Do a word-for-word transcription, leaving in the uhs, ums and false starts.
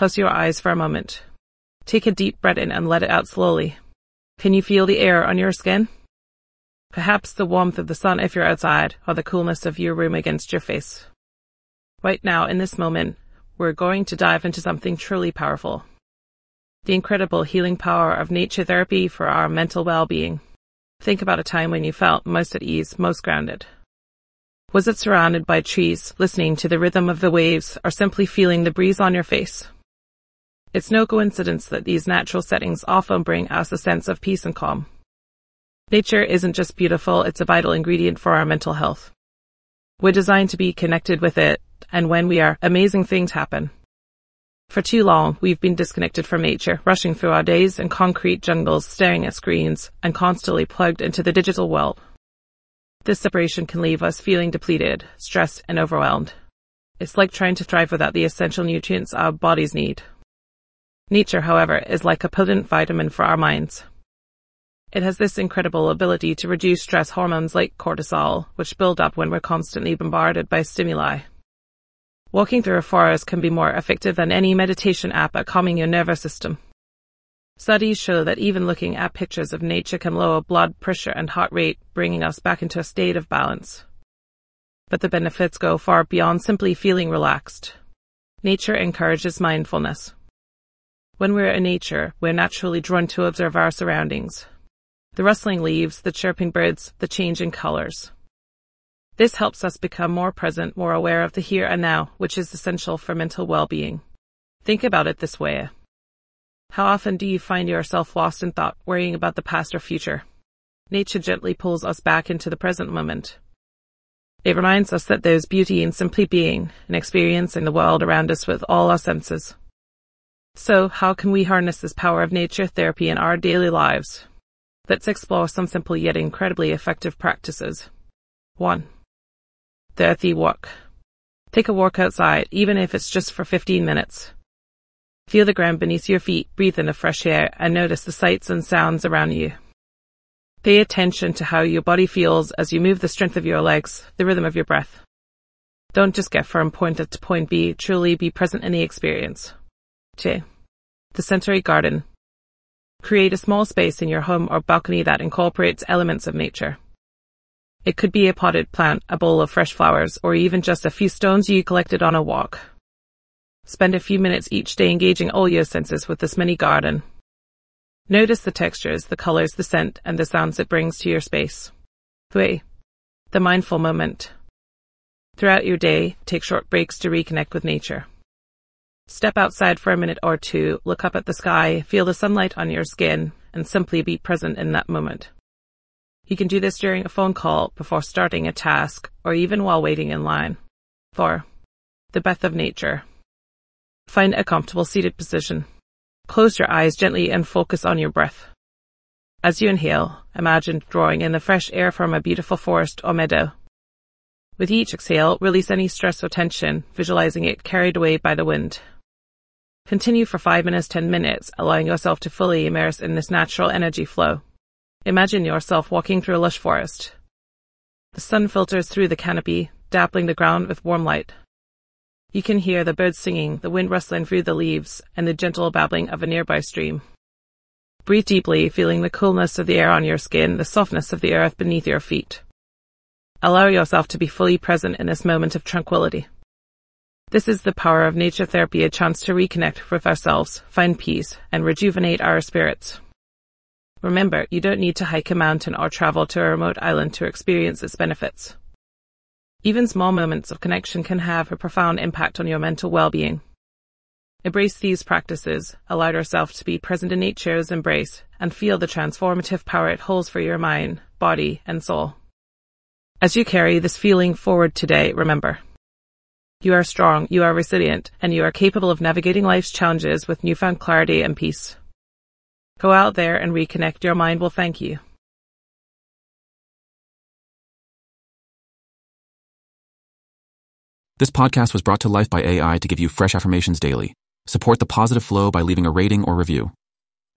Close your eyes for a moment. Take a deep breath in and let it out slowly. Can you feel the air on your skin? Perhaps the warmth of the sun if you're outside, or the coolness of your room against your face. Right now, in this moment, we're going to dive into something truly powerful. The incredible healing power of nature therapy for our mental well-being. Think about a time when you felt most at ease, most grounded. Was it surrounded by trees, listening to the rhythm of the waves, or simply feeling the breeze on your face? It's no coincidence that these natural settings often bring us a sense of peace and calm. Nature isn't just beautiful, it's a vital ingredient for our mental health. We're designed to be connected with it, and when we are, amazing things happen. For too long, we've been disconnected from nature, rushing through our days in concrete jungles, staring at screens, and constantly plugged into the digital world. This separation can leave us feeling depleted, stressed, and overwhelmed. It's like trying to thrive without the essential nutrients our bodies need. Nature, however, is like a potent vitamin for our minds. It has this incredible ability to reduce stress hormones like cortisol, which build up when we're constantly bombarded by stimuli. Walking through a forest can be more effective than any meditation app at calming your nervous system. Studies show that even looking at pictures of nature can lower blood pressure and heart rate, bringing us back into a state of balance. But the benefits go far beyond simply feeling relaxed. Nature encourages mindfulness. When we're in nature, we're naturally drawn to observe our surroundings. The rustling leaves, the chirping birds, the changing colors. This helps us become more present, more aware of the here and now, which is essential for mental well-being. Think about it this way. How often do you find yourself lost in thought, worrying about the past or future? Nature gently pulls us back into the present moment. It reminds us that there's beauty in simply being and experiencing the world around us with all our senses. So, how can we harness this power of nature therapy in our daily lives? Let's explore some simple yet incredibly effective practices. one. The earthy walk. Take a walk outside, even if it's just for fifteen minutes. Feel the ground beneath your feet, breathe in the fresh air, and notice the sights and sounds around you. Pay attention to how your body feels as you move, the strength of your legs, the rhythm of your breath. Don't just get from point A to point B, truly be present in the experience. two. The sensory garden. Create a small space in your home or balcony that incorporates elements of nature. It could be a potted plant, a bowl of fresh flowers, or even just a few stones you collected on a walk. Spend a few minutes each day engaging all your senses with this mini garden. Notice the textures, the colors, the scent, and the sounds it brings to your space. three. The mindful moment. Throughout your day, take short breaks to reconnect with nature. Step outside for a minute or two, look up at the sky, feel the sunlight on your skin, and simply be present in that moment. You can do this during a phone call, before starting a task, or even while waiting in line. four. The breath of nature. Find a comfortable seated position. Close your eyes gently and focus on your breath. As you inhale, imagine drawing in the fresh air from a beautiful forest or meadow. With each exhale, release any stress or tension, visualizing it carried away by the wind. Continue for five minutes, ten minutes, allowing yourself to fully immerse in this natural energy flow. Imagine yourself walking through a lush forest. The sun filters through the canopy, dappling the ground with warm light. You can hear the birds singing, the wind rustling through the leaves, and the gentle babbling of a nearby stream. Breathe deeply, feeling the coolness of the air on your skin, the softness of the earth beneath your feet. Allow yourself to be fully present in this moment of tranquility. This is the power of nature therapy, a chance to reconnect with ourselves, find peace, and rejuvenate our spirits. Remember, you don't need to hike a mountain or travel to a remote island to experience its benefits. Even small moments of connection can have a profound impact on your mental well-being. Embrace these practices, allow yourself to be present in nature's embrace, and feel the transformative power it holds for your mind, body, and soul. As you carry this feeling forward today, remember, you are strong, you are resilient, and you are capable of navigating life's challenges with newfound clarity and peace. Go out there and reconnect. Your mind will thank you. This podcast was brought to life by A I to give you fresh affirmations daily. Support the positive flow by leaving a rating or review.